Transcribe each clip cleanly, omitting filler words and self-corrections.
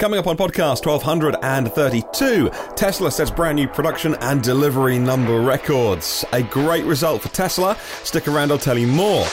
Coming up on podcast 1232, Tesla sets brand new production and delivery number records. A great result for Tesla. Stick around, I'll tell you more.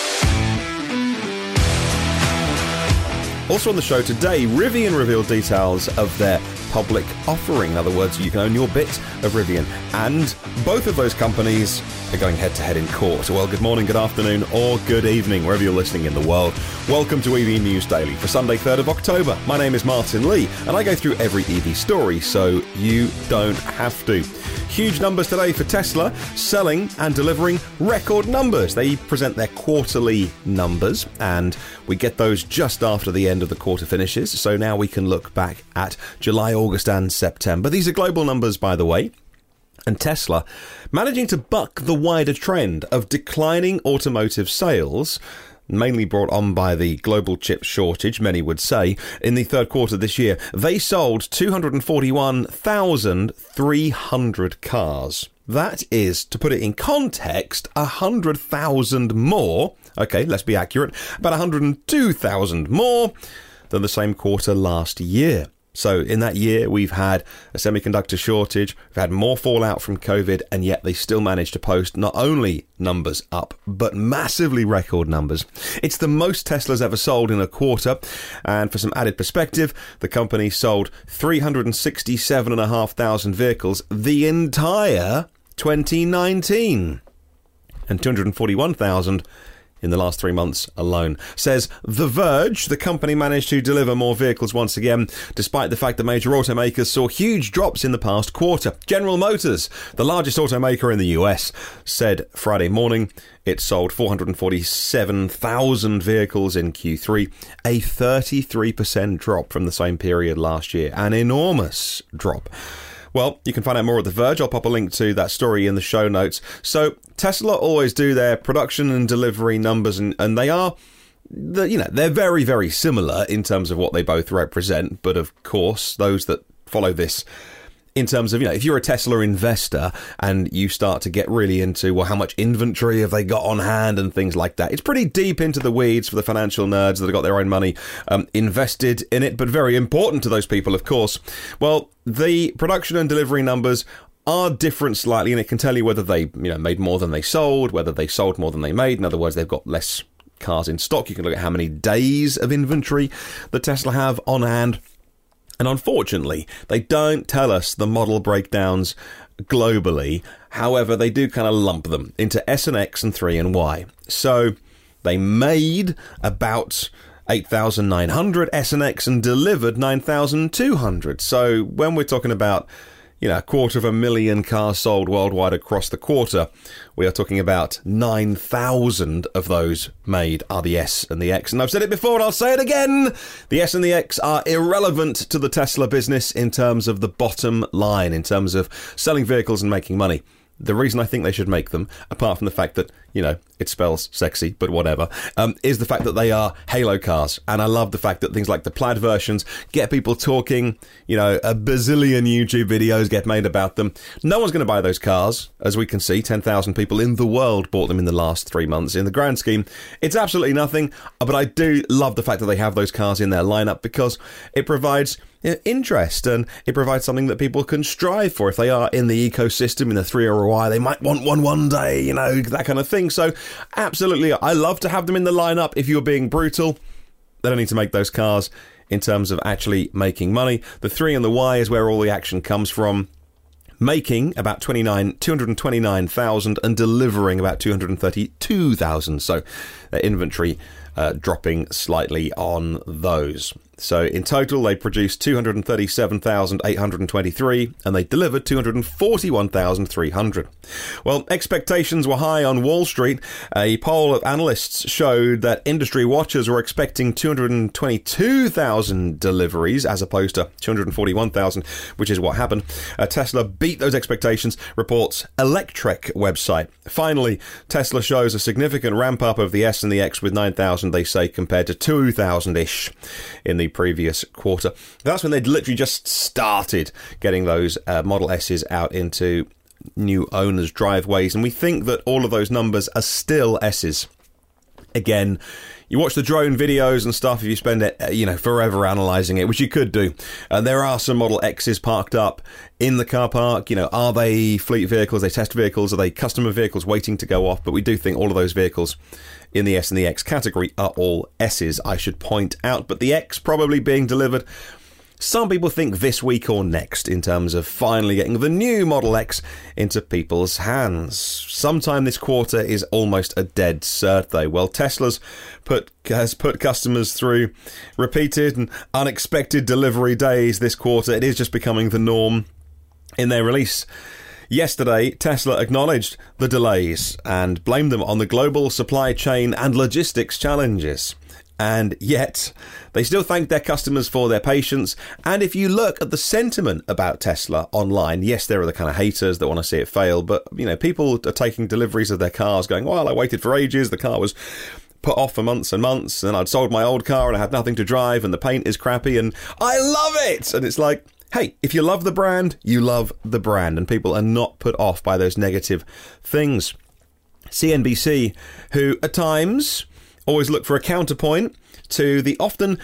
Also on the show today, Rivian revealed details of their public offering. In other words, you can own your bit of Rivian. And both of those companies are going head-to-head in court. Well, good morning, good afternoon, or good evening, wherever you're listening in the world. Welcome to EV News Daily for Sunday, 3rd of October. My name is Martin Lee, and I go through every EV story, so you don't have to. Huge numbers today for Tesla, selling and delivering record numbers. They present their quarterly numbers, and we get those just after the end of the quarter finishes. So now we can look back at July, August, and September. These are global numbers, by the way. And Tesla managing to buck the wider trend of declining automotive sales, mainly brought on by the global chip shortage, many would say. In the third quarter this year, they sold 241,300 cars. That is, to put it in context, 100,000 more, okay, let's be accurate, about 102,000 more than the same quarter last year. So in that year, we've had a semiconductor shortage, we've had more fallout from COVID, and yet they still managed to post not only numbers up, but massively record numbers. It's the most Teslas ever sold in a quarter, and for some added perspective, the company sold 367,500 vehicles the entire 2019, and 241,000 in the last 3 months alone. Says The Verge, the company managed to deliver more vehicles once again, despite the fact that major automakers saw huge drops in the past quarter. General Motors, the largest automaker in the US, said Friday morning it sold 447,000 vehicles in Q3, a 33% drop from the same period last year. An enormous drop. Well, you can find out more at The Verge. I'll pop a link to that story in the show notes. So Tesla always do their production and delivery numbers, and they are, they're very, very similar in terms of what they both represent. But of course, those that follow this in terms of, if you're a Tesla investor and you start to get really into, well, how much inventory have they got on hand and things like that. It's pretty deep into the weeds for the financial nerds that have got their own money invested in it, but very important to those people, of course. Well, the production and delivery numbers are different slightly, and it can tell you whether they, made more than they sold, whether they sold more than they made. In other words, they've got less cars in stock. You can look at how many days of inventory that Tesla have on hand. And unfortunately, they don't tell us the model breakdowns globally. However, they do kind of lump them into S and X and 3 and Y. So they made about 8,900 S and X and delivered 9,200. So when we're talking about, 250,000 cars sold worldwide across the quarter, we are talking about 9,000 of those made are the S and the X. And I've said it before and I'll say it again. The S and the X are irrelevant to the Tesla business in terms of the bottom line, in terms of selling vehicles and making money. The reason I think they should make them, apart from the fact that, it spells sexy, but whatever, is the fact that they are halo cars. And I love the fact that things like the plaid versions get people talking, a bazillion YouTube videos get made about them. No one's going to buy those cars. As we can see, 10,000 people in the world bought them in the last 3 months. In the grand scheme, it's absolutely nothing. But I do love the fact that they have those cars in their lineup because it provides interest, and it provides something that people can strive for. If they are in the ecosystem in the 3 or a Y, they might want one day, that kind of thing. So absolutely, I love to have them in the lineup. If you're being brutal, they don't need to make those cars in terms of actually making money. The 3 and the Y is where all the action comes from, making about 229,000 and delivering about 232,000. So their inventory dropping slightly on those. So in total, they produced 237,823 and they delivered 241,300. Well, expectations were high on Wall Street. A poll of analysts showed that industry watchers were expecting 222,000 deliveries as opposed to 241,000, which is what happened. Tesla beat those expectations, reports Electrek website. Finally, Tesla shows a significant ramp up of the S and the X with 9,000, they say, compared to 2,000-ish in the previous quarter. That's when they'd literally just started getting those Model S's out into new owners' driveways, and we think that all of those numbers are still S's. Again, You watch the drone videos and stuff if you spend it, forever analysing it, which you could do. There are some Model X's parked up in the car park. Are they fleet vehicles? Are they test vehicles? Are they customer vehicles waiting to go off? But we do think all of those vehicles in the S and the X category are all S's, I should point out. But the X probably being delivered, some people think this week or next, in terms of finally getting the new Model X into people's hands. Sometime this quarter is almost a dead cert, though. Well, Tesla's has put customers through repeated and unexpected delivery days this quarter. It is just becoming the norm. In their release yesterday, Tesla acknowledged the delays and blamed them on the global supply chain and logistics challenges. And yet, they still thank their customers for their patience. And if you look at the sentiment about Tesla online, yes, there are the kind of haters that want to see it fail. But, people are taking deliveries of their cars going, well, I waited for ages. The car was put off for months and months. And I'd sold my old car and I had nothing to drive. And the paint is crappy. And I love it. And it's like, hey, if you love the brand, you love the brand. And people are not put off by those negative things. CNBC, who at times always look for a counterpoint to the often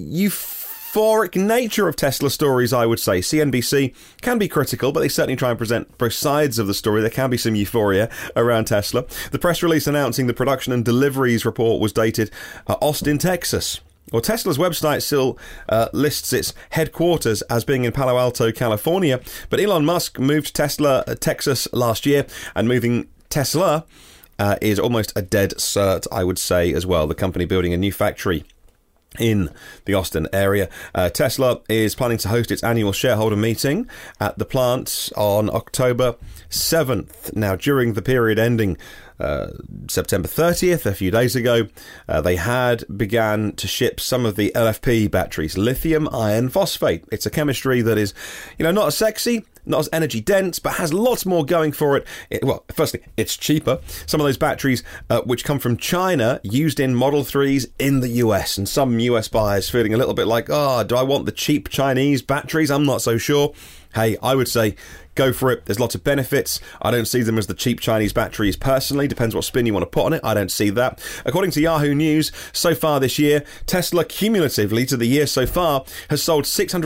euphoric nature of Tesla stories, I would say. CNBC can be critical, but they certainly try and present both sides of the story. There can be some euphoria around Tesla. The press release announcing the production and deliveries report was dated Austin, Texas. Well, Tesla's website still lists its headquarters as being in Palo Alto, California, but Elon Musk moved Tesla Texas last year, and moving Tesla is almost a dead cert, I would say, as well. The company building a new factory in the Austin area. Tesla is planning to host its annual shareholder meeting at the plant on October 7th. Now, during the period ending September 30th, a few days ago, they had began to ship some of the LFP batteries, lithium iron phosphate. It's a chemistry that is, not as sexy, not as energy dense, but has lots more going for it. Well, firstly, it's cheaper. Some of those batteries, which come from China, used in Model 3s in the US, and some US buyers feeling a little bit like, do I want the cheap Chinese batteries? I'm not so sure. Hey, I would say go for it. There's lots of benefits. I don't see them as the cheap Chinese batteries personally. Depends what spin you want to put on it. I don't see that. According to Yahoo News, so far this year, Tesla cumulatively to the year so far has sold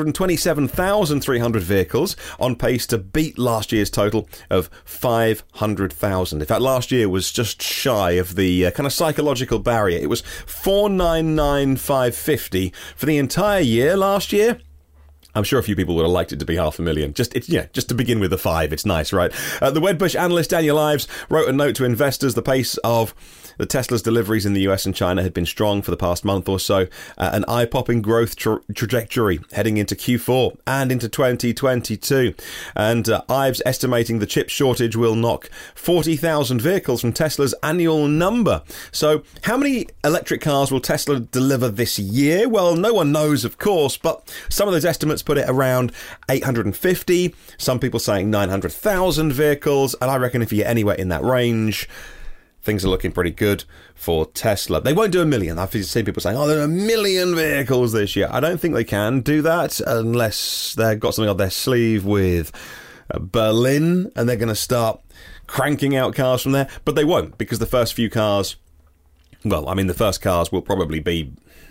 627,300 vehicles, on pace to beat last year's total of 500,000. In fact, last year was just shy of the kind of psychological barrier. It was 499,550 for the entire year last year. I'm sure a few people would have liked it to be 500,000. Just to begin with the 5, it's nice, right? The Wedbush analyst Daniel Ives wrote a note to investors. The pace of the Tesla's deliveries in the US and China had been strong for the past month or so, an eye-popping growth trajectory heading into Q4 and into 2022. And Ives estimating the chip shortage will knock 40,000 vehicles from Tesla's annual number. So how many electric cars will Tesla deliver this year? Well, no one knows, of course, but some of those estimates put it around 850. Some people saying 900,000 vehicles. And I reckon if you get anywhere in that range, things are looking pretty good for Tesla. They won't do 1 million. I've seen people saying, there are 1 million vehicles this year. I don't think they can do that unless they've got something up their sleeve with Berlin and they're going to start cranking out cars from there. But they won't, because the first few cars, the first cars will probably be,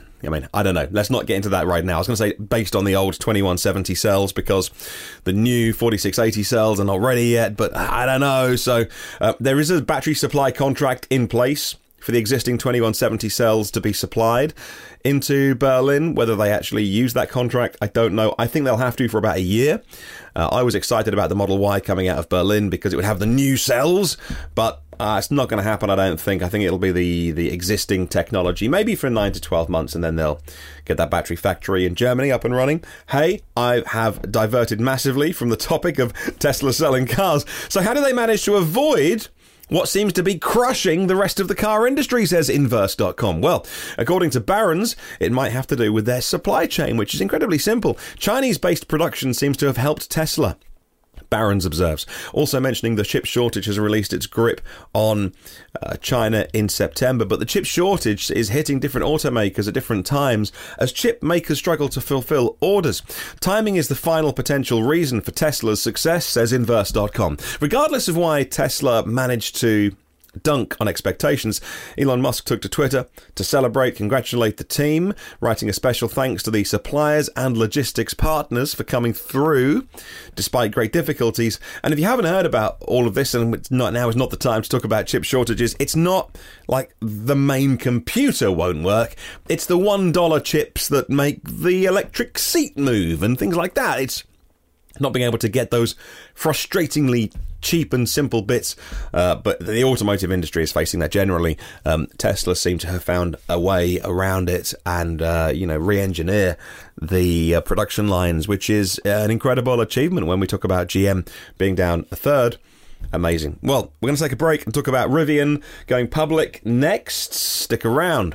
I don't know. Let's not get into that right now. I was going to say based on the old 2170 cells, because the new 4680 cells are not ready yet, but I don't know. So there is a battery supply contract in place for the existing 2170 cells to be supplied into Berlin. Whether they actually use that contract, I don't know. I think they'll have to for about a year. I was excited about the Model Y coming out of Berlin because it would have the new cells, but it's not going to happen, I don't think. I think it'll be the existing technology, maybe for 9 to 12 months, and then they'll get that battery factory in Germany up and running. Hey, I have diverted massively from the topic of Tesla selling cars. So how do they manage to avoid what seems to be crushing the rest of the car industry, says Inverse.com. Well, according to Barron's, it might have to do with their supply chain, which is incredibly simple. Chinese-based production seems to have helped Tesla, Barron's observes. Also mentioning the chip shortage has released its grip on China in September, but the chip shortage is hitting different automakers at different times as chip makers struggle to fulfill orders. Timing is the final potential reason for Tesla's success, says Inverse.com. Regardless of why Tesla managed to dunk on expectations. Elon Musk took to Twitter to celebrate, congratulate the team, writing a special thanks to the suppliers and logistics partners for coming through despite great difficulties. And if you haven't heard about all of this, and now is not the time to talk about chip shortages, it's not like the main computer won't work. It's the $1 chips that make the electric seat move and things like that. It's not being able to get those frustratingly cheap and simple bits, but the automotive industry is facing that generally. Tesla seem to have found a way around it and, re-engineer the production lines, which is an incredible achievement when we talk about GM being down a third. Amazing. Well, we're going to take a break and talk about Rivian going public next. Stick around.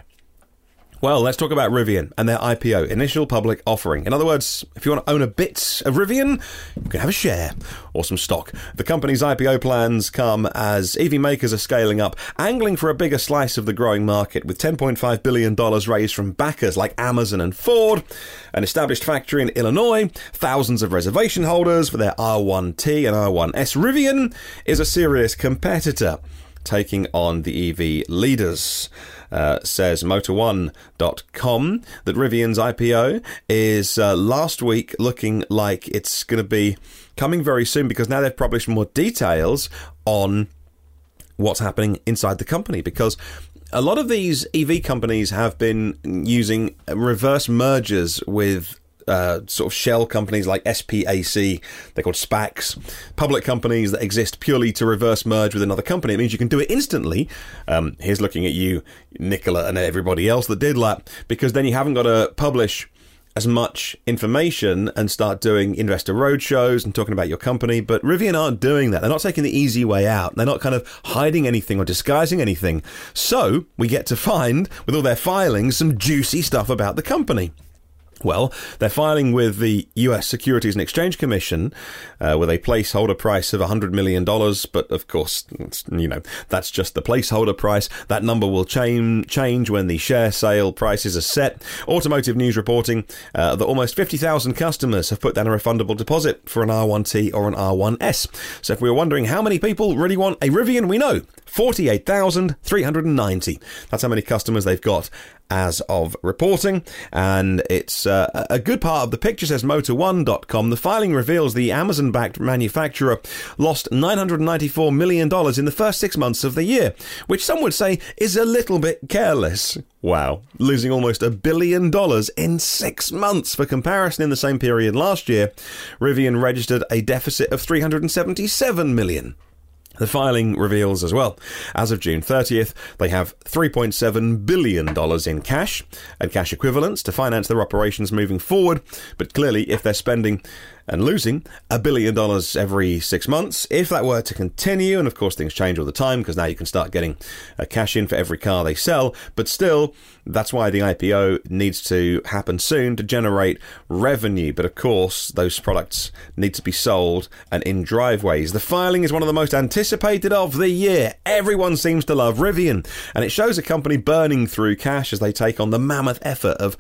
Well, let's talk about Rivian and their IPO, initial public offering. In other words, if you want to own a bit of Rivian, you can have a share or some stock. The company's IPO plans come as EV makers are scaling up, angling for a bigger slice of the growing market, with $10.5 billion raised from backers like Amazon and Ford, an established factory in Illinois, thousands of reservation holders for their R1T and R1S. Rivian is a serious competitor, taking on the EV leaders. Says Motor1.com that Rivian's IPO is last week looking like it's going to be coming very soon, because now they've published more details on what's happening inside the company, because a lot of these EV companies have been using reverse mergers with sort of shell companies like SPAC, they're called SPACs, public companies that exist purely to reverse merge with another company. It means you can do it instantly. Here's looking at you, Nicola, and everybody else that did that, because then you haven't got to publish as much information and start doing investor roadshows and talking about your company. But Rivian aren't doing that. They're not taking the easy way out. They're not kind of hiding anything or disguising anything. So we get to find, with all their filings, some juicy stuff about the company. Well, they're filing with the US Securities and Exchange Commission with a placeholder price of $100 million. But of course, that's just the placeholder price. That number will change when the share sale prices are set. Automotive News reporting that almost 50,000 customers have put down a refundable deposit for an R1T or an R1S. So if we were wondering how many people really want a Rivian, we know 48,390. That's how many customers they've got as of reporting, and it's a good part of the picture, says Motor1.com. The filing reveals the Amazon-backed manufacturer lost $994 million in the first 6 months of the year, which some would say is a little bit careless. Wow, losing almost $1 billion in 6 months. For comparison, in the same period last year, Rivian registered a deficit of $377 million. The filing reveals as well, as of June 30th, they have $3.7 billion in cash and cash equivalents to finance their operations moving forward. But clearly, if they're spending and losing $1 billion every 6 months, if that were to continue, and of course things change all the time because now you can start getting cash in for every car they sell, but still, that's why the IPO needs to happen soon to generate revenue. But of course, those products need to be sold and in driveways. The filing is one of the most anticipated of the year. Everyone seems to love Rivian, and it shows a company burning through cash as they take on the mammoth effort of,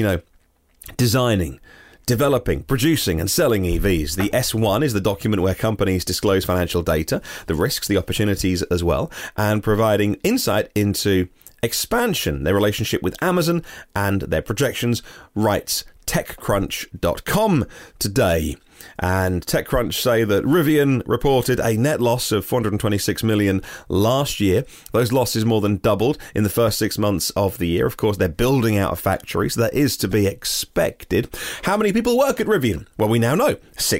designing, developing, producing and selling EVs. The S1 is the document where companies disclose financial data, the risks, the opportunities as well, and providing insight into expansion, their relationship with Amazon and their projections, writes TechCrunch.com today. And TechCrunch say that Rivian reported a net loss of $426 million last year. Those losses more than doubled in the first 6 months of the year. Of course, they're building out a factory, so that is to be expected. How many people work at Rivian? Well, we now know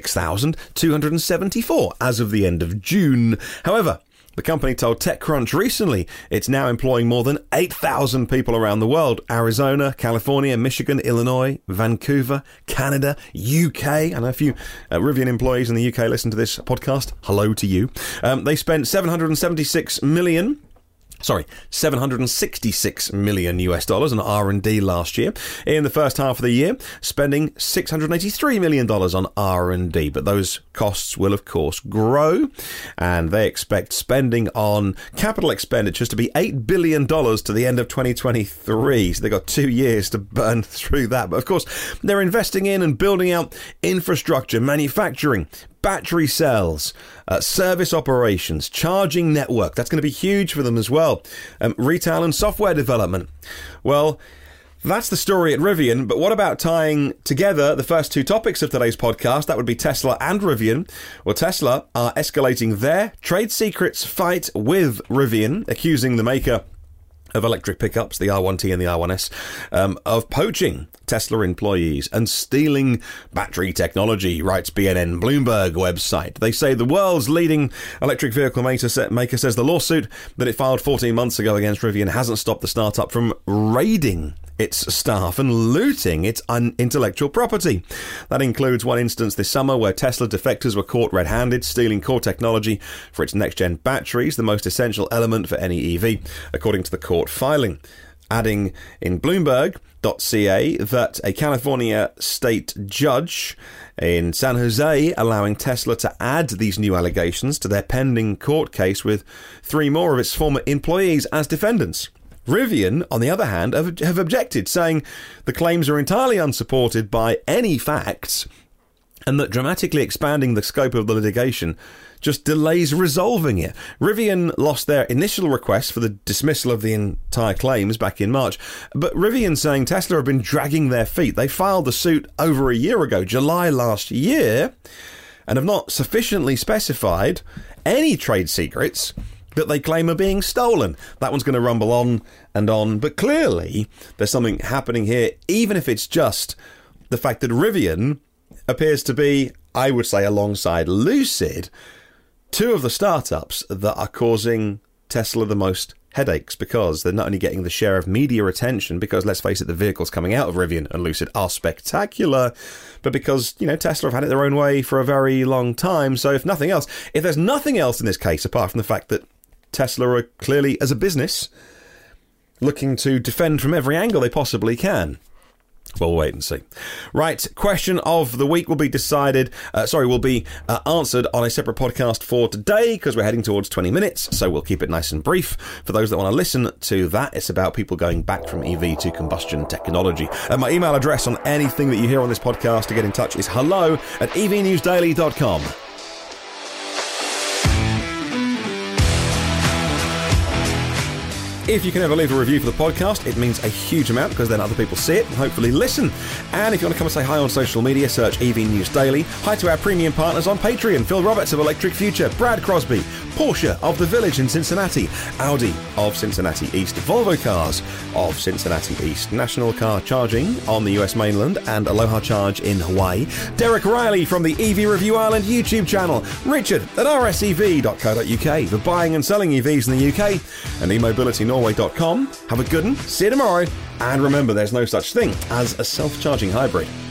6,274 as of the end of June. However, the company told TechCrunch recently it's now employing more than 8,000 people around the world. Arizona, California, Michigan, Illinois, Vancouver, Canada, UK. I know a few Rivian employees in the UK listen to this podcast. Hello to you. They spent $766 million US on R&D last year. In the first half of the year, spending $683 million on R&D. But those costs will, of course, grow. And they expect spending on capital expenditures to be $8 billion to the end of 2023. So they've got 2 years to burn through that. But, of course, they're investing in and building out infrastructure, manufacturing, battery cells, service operations, charging network. That's going to be huge for them as well. Retail and software development. Well, that's the story at Rivian, but what about tying together the first two topics of today's podcast? That would be Tesla and Rivian. Well, Tesla are escalating their trade secrets fight with Rivian, accusing the maker of electric pickups, the R1T and the R1S, of poaching Tesla employees and stealing battery technology, writes BNN Bloomberg website. They say the world's leading electric vehicle maker says the lawsuit that it filed 14 months ago against Rivian hasn't stopped the startup from raiding its staff and looting its intellectual property. That includes one instance this summer where Tesla defectors were caught red-handed stealing core technology for its next-gen batteries, the most essential element for any EV, according to the court filing. Adding in Bloomberg.ca that a California state judge in San Jose allowing Tesla to add these new allegations to their pending court case with 3 more of its former employees as defendants. Rivian, on the other hand, have objected, saying the claims are entirely unsupported by any facts and that dramatically expanding the scope of the litigation just delays resolving it. Rivian lost their initial request for the dismissal of the entire claims back in March, but Rivian saying Tesla have been dragging their feet. They filed the suit over a year ago, July last year, and have not sufficiently specified any trade secrets that they claim are being stolen. That one's going to rumble on and on, but clearly there's something happening here, even if it's just the fact that Rivian appears to be, I would say, alongside Lucid, 2 of the startups that are causing Tesla the most headaches, because they're not only getting the share of media attention, because let's face it, the vehicles coming out of Rivian and Lucid are spectacular, but because, Tesla have had it their own way for a very long time. So if there's nothing else in this case, apart from the fact that Tesla are clearly, as a business, looking to defend from every angle they possibly can. We'll wait and see. Right, question of the week will be answered on a separate podcast for today, because we're heading towards 20 minutes, so we'll keep it nice and brief. For those that want to listen to that, it's about people going back from EV to combustion technology. My email address on anything that you hear on this podcast to get in touch is hello@evnewsdaily.com. If you can ever leave a review for the podcast, it means a huge amount, because then other people see it and hopefully listen. And if you want to come and say hi on social media, search EV News Daily. Hi to our premium partners on Patreon: Phil Roberts of Electric Future, Brad Crosby, Porsche of The Village in Cincinnati, Audi of Cincinnati East, Volvo Cars of Cincinnati East, National Car Charging on the US mainland and Aloha Charge in Hawaii, Derek Riley from the EV Review Ireland YouTube channel, Richard at rsev.co.uk for buying and selling EVs in the UK, and eMobilityNorway.com. Have a good one, see you tomorrow, and remember, there's no such thing as a self-charging hybrid.